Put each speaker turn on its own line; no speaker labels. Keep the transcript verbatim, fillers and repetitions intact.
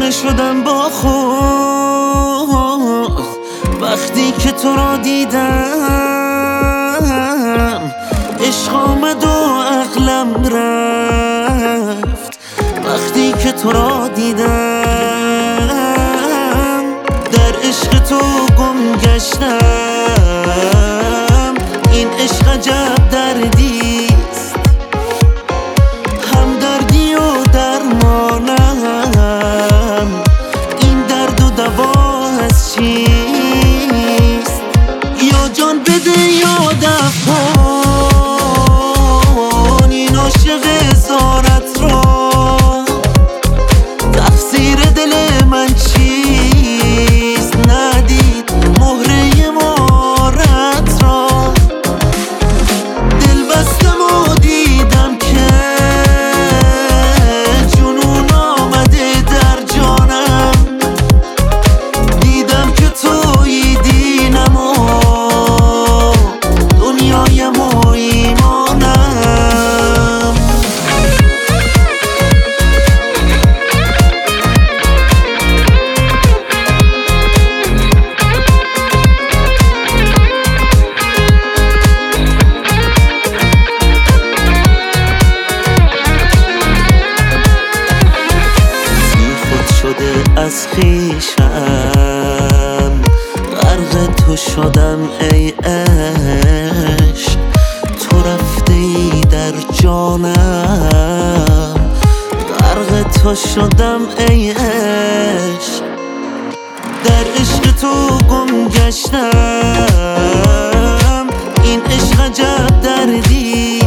دیوونه شدم با خود وقتی که تو را دیدم. عشق آمد و عقلم رفت وقتی که تو را دیدم. در عشق تو گم گشتم، این عشق عجب دردیست، هم دردی و درمانم. این درد و دوا از چیست؟ یا جان بده یا دفن این عاشق اسارت را. تقصیر دل من چیست؟ ندید مهره مارت را. دل بستم و دیدم که جنون آمده در جانم. دیدم که تویی دینم و دنیایم و ایمانم. از خویشم غرق تو شدم ای عشق. تو رفته ای در جانم، غرق تو شدم ای عشق. در عشق تو گم گشتم، این عشق عجب دردی